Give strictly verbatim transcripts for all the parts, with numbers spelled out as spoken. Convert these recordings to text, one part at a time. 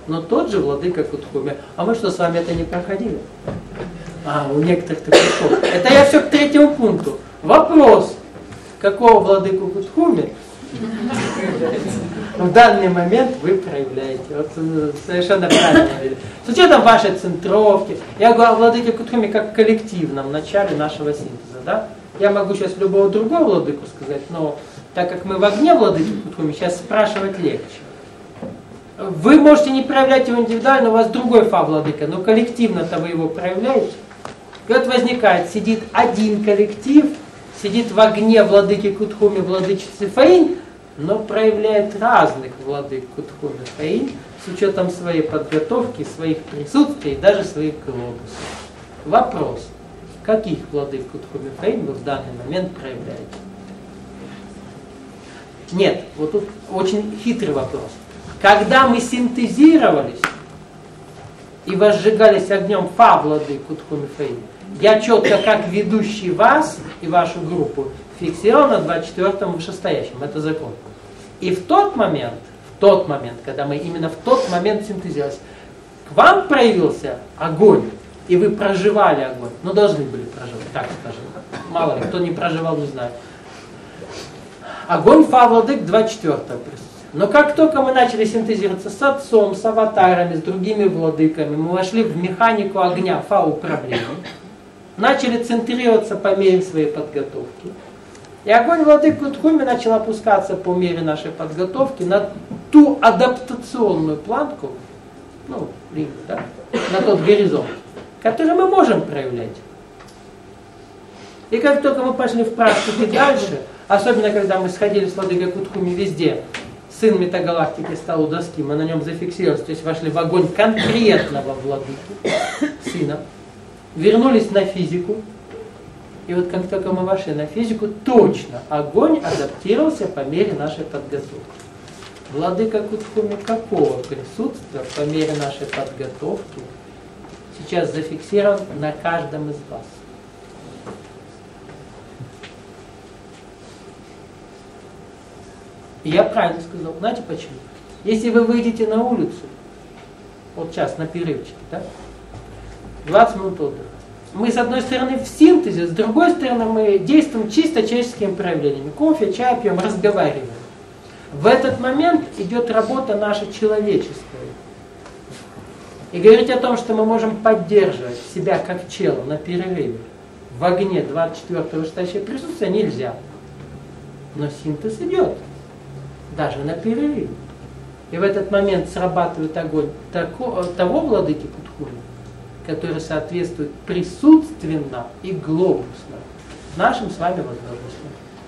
но тот же владыка Кутхуми. А мы что, с вами это не проходили? А, у некоторых ты пришел. Это я все к третьему пункту. Вопрос, какого владыку Кутхуми в данный момент вы проявляете. Вот совершенно правильно. С учетом вашей центровки. Я говорю о владыке Кутхуми как коллективном начале нашего синтеза. Да? Я могу сейчас любого другого владыку сказать, но так как мы в огне владыки Кутхуми, сейчас спрашивать легче. Вы можете не проявлять его индивидуально, у вас другой фа владыка, но коллективно-то вы его проявляете. И вот возникает, сидит один коллектив, сидит в огне владыки Кутхуми, владычицы Фаинь, но проявляет разных владык Кутхуми Фаинь с учетом своей подготовки, своих присутствий и даже своих глобусов. Вопрос, каких владык Кутхуми Фаинь вы в данный момент проявляете? Нет, вот тут очень хитрый вопрос. Когда мы синтезировались и возжигались огнем фа владык Кутхуми Фаинь, я четко, как ведущий вас и вашу группу, фиксировал на двадцать четвёртом вышестоящем. Это закон. И в тот момент, в тот момент, когда мы именно в тот момент синтезировались, к вам проявился огонь, и вы проживали огонь. Ну, должны были проживать, так скажем. Мало ли, кто не проживал, не знаю. Огонь фа владык двадцать четвёртого присутствия. Но как только мы начали синтезироваться с отцом, с аватарами, с другими владыками, мы вошли в механику огня фа управления, начали центрироваться по мере своей подготовки. И огонь владык Кутхуми начал опускаться по мере нашей подготовки на ту адаптационную планку, ну, да, на тот горизонт, который мы можем проявлять. И как только мы пошли в практике дальше, особенно когда мы сходили с владыкой Кутхуми везде, сын метагалактики стал у доски, мы на нем зафиксировались, то есть вошли в огонь конкретного владыки, сына, вернулись на физику, и вот как только мы вошли на физику, точно огонь адаптировался по мере нашей подготовки. Владыка Кутхуми какого присутствия по мере нашей подготовки сейчас зафиксирован на каждом из вас? И я правильно сказал. Знаете почему? Если вы выйдете на улицу, вот сейчас на перерывчике, да? двадцать минут отдыха. Мы с одной стороны в синтезе, с другой стороны мы действуем чисто человеческими проявлениями. Кофе, чай пьем, разговариваем. В этот момент идет работа наша человеческая. И говорить о том, что мы можем поддерживать себя как чело на перерыве в огне двадцать четвёртого вышестоящего присутствия нельзя. Но синтез идет. Даже на перерыве. И в этот момент срабатывает огонь тако, того владыки Кутхуми, который соответствует присутственно и глобусно нашим с вами возможностям.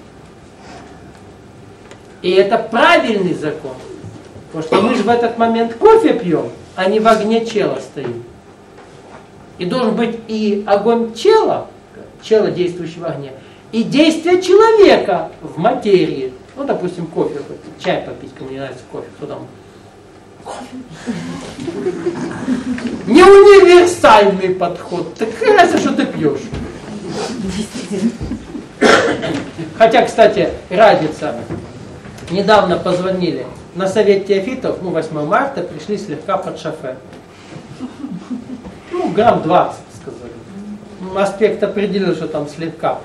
И это правильный закон. Потому что мы же в этот момент кофе пьем, а не в огне чела стоим. И должен быть и огонь чела, чела, действующего в огне, и действие человека в материи. Ну, допустим, кофе, чай попить, кому не нравится кофе, кто там? Кофе. Не универсальный подход. Так разница, что ты пьешь. Хотя, кстати, разница. Недавно позвонили на совет теофитов, ну, восьмого марта, пришли слегка под шофе. Ну, грамм двадцать, сказали. Ну, аспект определил, что там слегка.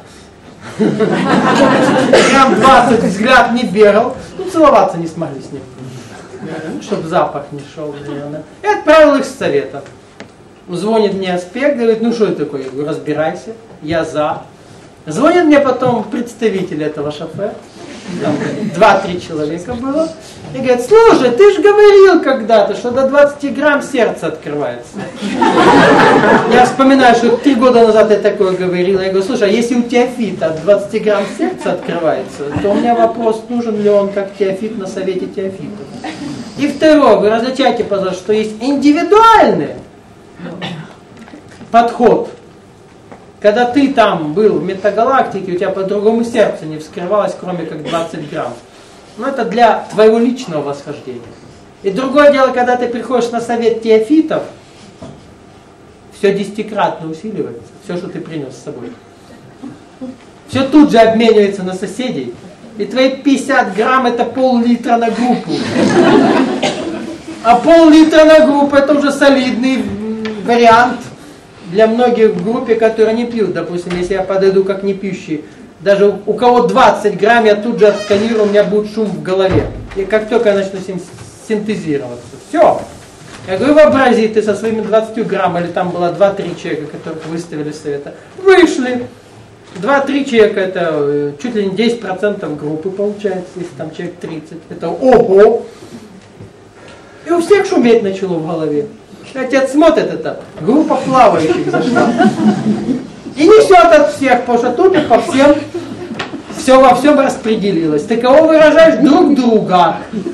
Грамм двадцать, взгляд не бегал, ну, целоваться не смогли с ним. Чтобы запах не шел. И отправил их с совета. Звонит мне аспект, говорит, ну что это такое? Я говорю, разбирайся, я за. Звонит мне потом представитель этого шофе, там два-три человека было, и говорит, слушай, ты же говорил когда-то, что до двадцати грамм сердце открывается. Я вспоминаю, что три года назад я такое говорил. Я говорю, слушай, а если у теофита от двадцати грамм сердце открывается, то у меня вопрос, нужен ли он как теофит на совете теофитов. И второе, вы различаете, пожалуйста, что есть индивидуальный подход. Когда ты там был в метагалактике, у тебя по-другому сердце не вскрывалось, кроме как двадцать грамм. Но это для твоего личного восхождения. И другое дело, когда ты приходишь на совет теофитов, все десятикратно усиливается, все, что ты принес с собой. Все тут же обменивается на соседей. И твои пятьдесят грамм это пол-литра на группу. А пол-литра на группу это уже солидный вариант для многих в группе, которые не пьют. Допустим, если я подойду как не пьющий, даже у кого двадцать грамм, я тут же отсканирую, у меня будет шум в голове. И как только я начну синтезироваться. Все. Я говорю, вообрази, ты со своими двадцатью граммами, или там было два-три человека, которых выставили с совета, вышли. два-три человека, это чуть ли не десять процентов группы получается, если там человек тридцать. Это ого! И у всех шуметь начало в голове. Отец смотрит, это группа плавающих зашла. И несет от всех, потому что тут и по всем все во всем распределилось. Ты кого выражаешь? Друг друга.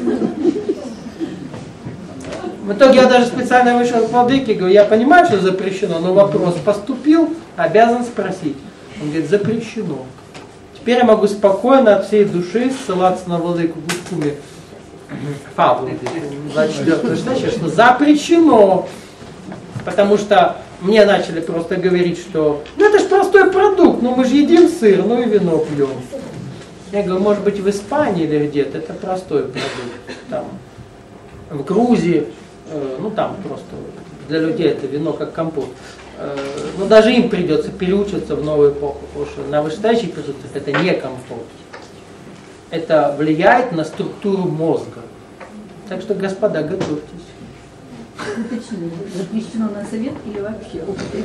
В итоге я даже специально вышел к владыке и говорю, я понимаю, что запрещено, но вопрос поступил, обязан спросить. Он говорит, запрещено. Теперь я могу спокойно от всей души ссылаться на владыку Гускуми Фабулы двадцать четвёртого стача, что запрещено. Потому что мне начали просто говорить, что ну это же простой продукт, ну мы же едим сыр, ну и вино пьем. Я говорю, может быть в Испании или где-то это простой продукт. Там, в Грузии, э, ну там просто для людей это вино как компот. Э, но даже им придется переучиться в новую эпоху, потому что на вышестоящих продуктах это не комфорт. Это влияет на структуру мозга. Так что, господа, готовьтесь. Уточнение. Запрещено на совет или вообще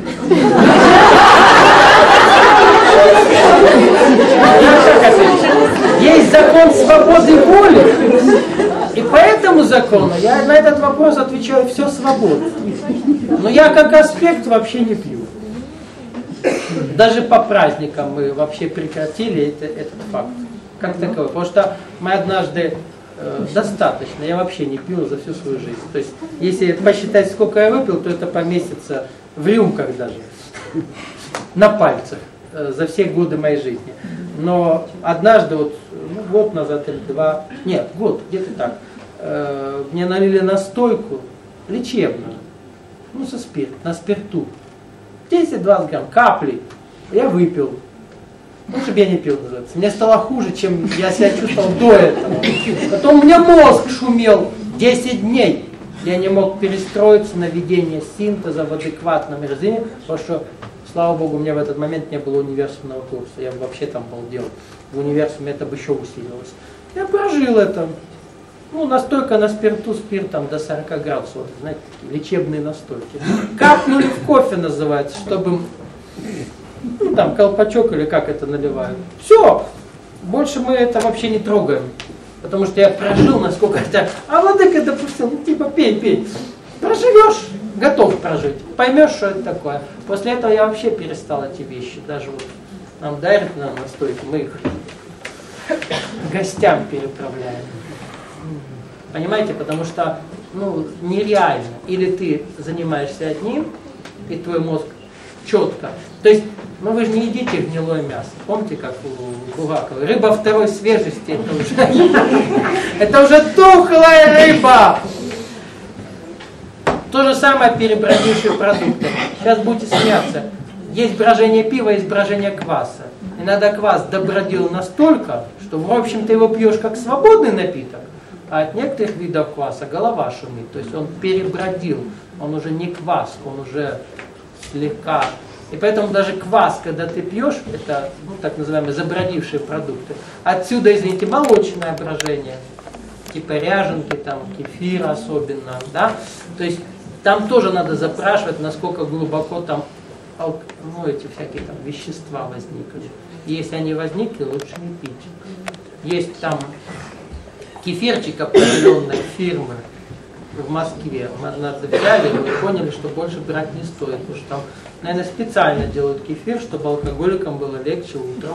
Есть закон свободы воли, и по этому закону я на этот вопрос отвечаю все свободно. Но я как аспект вообще не пью. Даже по праздникам мы вообще прекратили это, этот факт. Как таковой. Потому что мы однажды э, достаточно, я вообще не пил за всю свою жизнь. То есть, если посчитать, сколько я выпил, то это поместится в рюмках даже, на пальцах, э, за все годы моей жизни. Но однажды, вот, ну, год назад или два, нет, год, где-то так, э, мне налили настойку лечебную, ну, со спирт, на спирту, десять-двадцать грамм, капли, я выпил. Лучше бы я не пил, называется. Мне стало хуже, чем я себя чувствовал до этого. Потом у меня мозг шумел десять дней. Я не мог перестроиться на ведение синтеза в адекватном режиме, потому что, слава богу, у меня в этот момент не было универсумного курса. Я вообще там балдел. В универсуме это бы еще усилилось. Я прожил это. Ну, настойка на спирту, спирт там до сорока градусов. Знаете, такие лечебные настойки. Капнули в кофе называется, чтобы... Ну, там, колпачок или как это наливают. Все! Больше мы это вообще не трогаем. Потому что я прожил, насколько это... А владыка допустил, ну, типа, пей, пей. Проживешь, готов прожить. Поймешь, что это такое. После этого я вообще перестал эти вещи. Даже вот нам дарят нам настойки, мы их гостям переправляем. Понимаете? Потому что, ну, нереально. Или ты занимаешься одним, и твой мозг четко. То есть, ну вы же не едите гнилое мясо. Помните, как у Булгакова? Рыба второй свежести, это уже, это уже тухлая рыба. То же самое перебродившие продукты. Сейчас будете смеяться. Есть брожение пива, есть брожение кваса. Иногда квас добродил настолько, что в общем-то его пьешь как свободный напиток, а от некоторых видов кваса голова шумит. То есть он перебродил, он уже не квас, он уже слегка. И поэтому даже квас, когда ты пьешь, это, ну, так называемые забродившие продукты. Отсюда, извините, молочное брожение, типа ряженки, там, кефир особенно, да. То есть там тоже надо запрашивать, насколько глубоко там, ну, эти всякие там вещества возникли. И если они возникли, лучше не пить. Есть там кефирчик определенной фирмы в Москве. Мы однажды взяли и поняли, что больше брать не стоит, потому что там, наверное, специально делают кефир, чтобы алкоголикам было легче утром.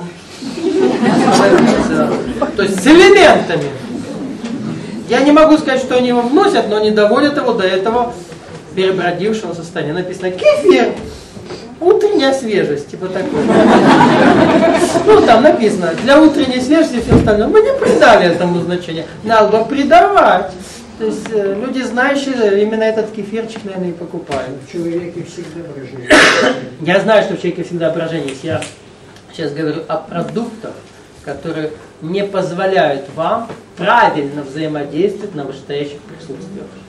То есть с элементами. Я не могу сказать, что они его вносят, но они доводят его до этого перебродившего состояния. Написано кефир, утренняя свежесть, типа такое. Ну, там написано, для утренней свежести и все остальное. Мы не придали этому значения. Надо бы придавать. То есть э, люди, знающие, именно этот кефирчик, наверное, и покупают. В человеке всегда брожение. Я знаю, что в человеке всегда брожение есть. Я сейчас говорю о продуктах, которые не позволяют вам правильно взаимодействовать на вышестоящих присутствиях.